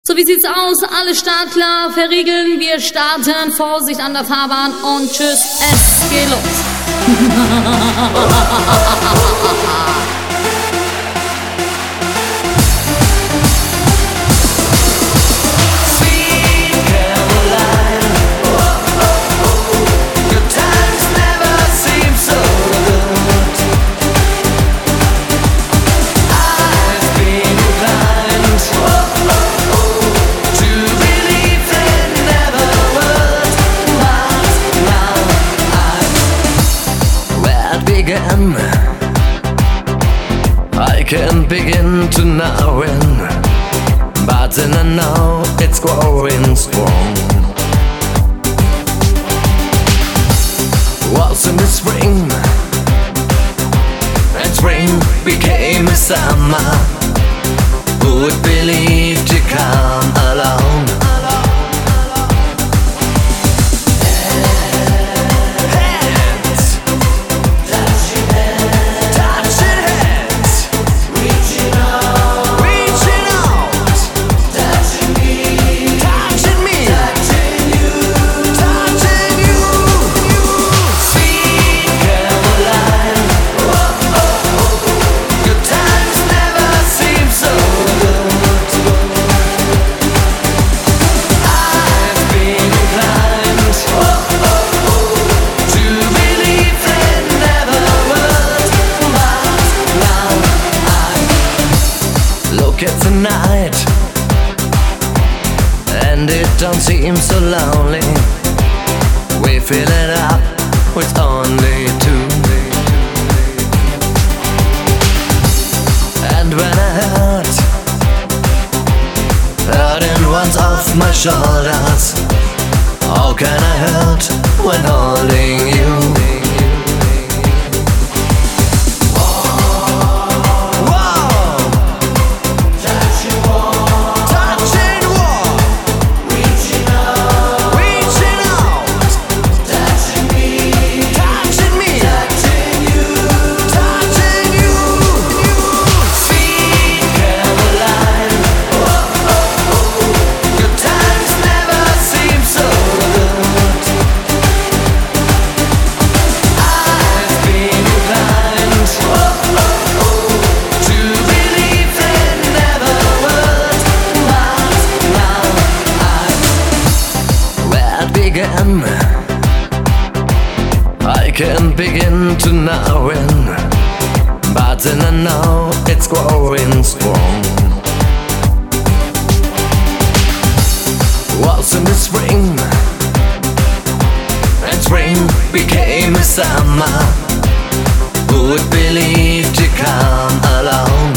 So, wie sieht's aus? Alle startklar, verriegeln, wir starten. Vorsicht an der Fahrbahn und tschüss, es geht los. I can't begin to know when, but then I know it's growing strong. Was in the spring, and spring became a summer. Who would believe to come alone? At the night, and it don't seem so lonely. We fill it up with only two. And when I hurting one's off my shoulders, how can I hurt when holding you? I can't begin to know when, but then I know it's growing strong. Was in the spring, and spring became a summer. Who would believe to come alone?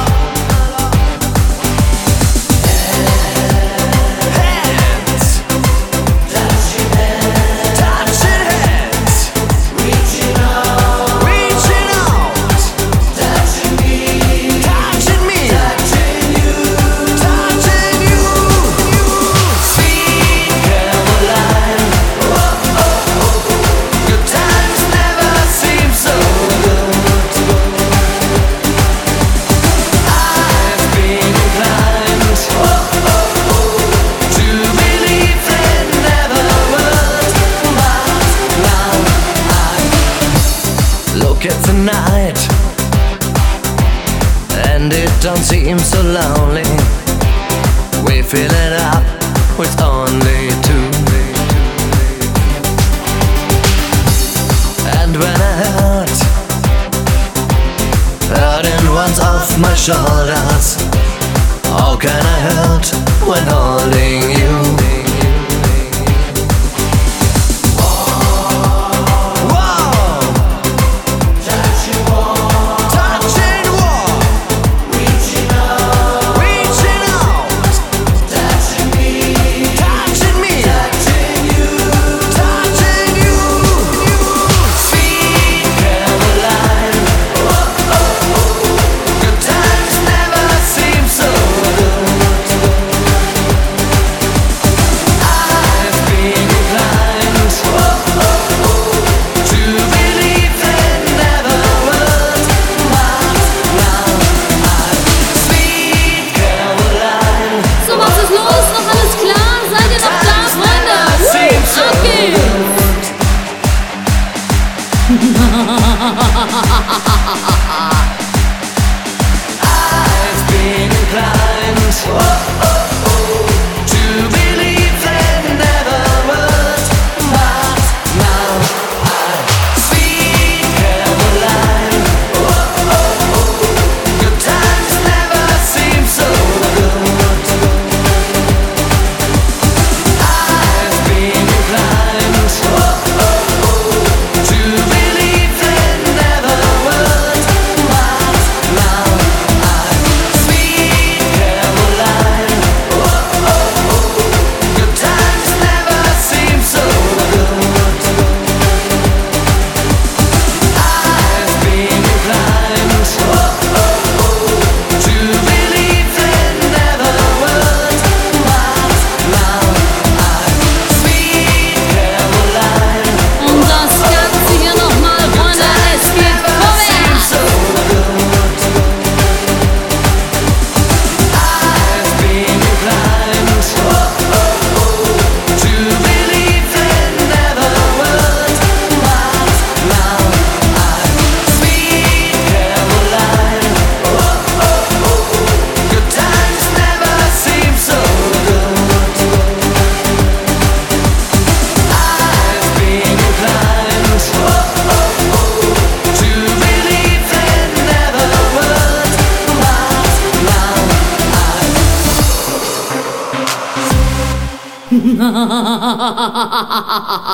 At the night, and it don't seem so lonely. We fill it up with only two. And when I hurting one's off my shoulders, how can I hurt when holding you? Never Ha ha ha ha ha ha ha ha ha ha.